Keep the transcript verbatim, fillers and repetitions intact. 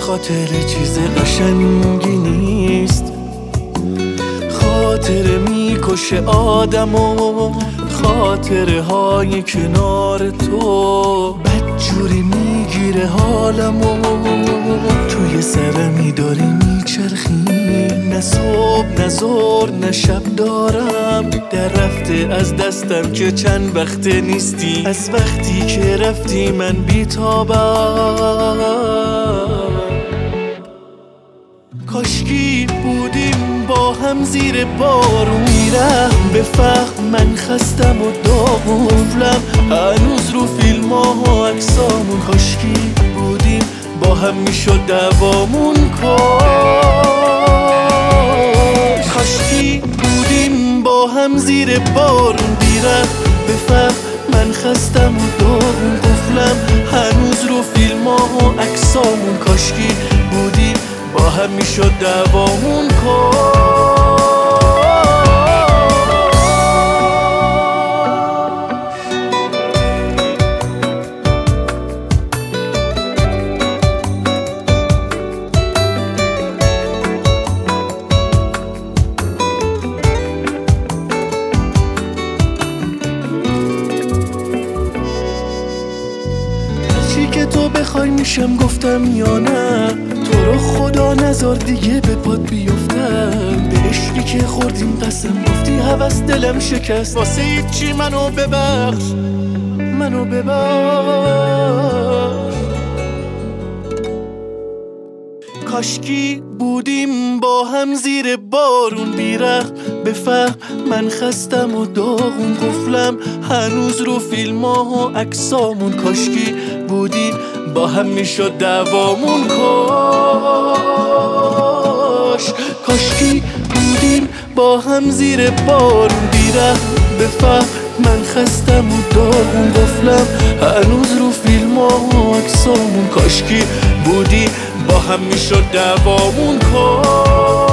خاطر چیز قشنگی نیست، خاطر میکشه آدمو، خاطره های کنار تو بدجوری میگیره حالمو. توی سرمی داری میچرخی، نه صبح نه ظهر نه شب دارم، در رفته از دستم که چند وقته نیستی، از وقتی که رفتی من بیتابم. کاشکی بودیم با هم زیر بارون، میرم به فهم من خستم و داغونم هنوز رو فیلم ها و عکسامون. کاشکی بودیم با هم میشد دوامون کاش. کاشکی بودیم با هم زیر بارون، بیرم به فهم من خستم و داغون قفلم هنوز رو فیلم ها و عکسامون. کاشکی بودیم با هم میشد دوامون کاش. چی که تو بخوای میشم گفتم یا نه، تو رو خدا نذار دیگه به پات بیفتم. به عشقی که خوردیم قسم گفتی هوس دلم شکست، واسه هیچی منو ببخش منو ببخش. کاشکی بودیم با هم زیر بارون، بیرخ به فهم من خستم و داغون قفلم هنوز رو فیلم ها و عکسامون. کاشکی بودیم با هم میشد دوامون کاش. کاشکی بودیم با هم زیر بارون، بیرخ به فهم من خستم و داغون قفلم هنوز رو فیلم ها و عکسامون. کاشکی بودیم با هم میشد دوامون کاش.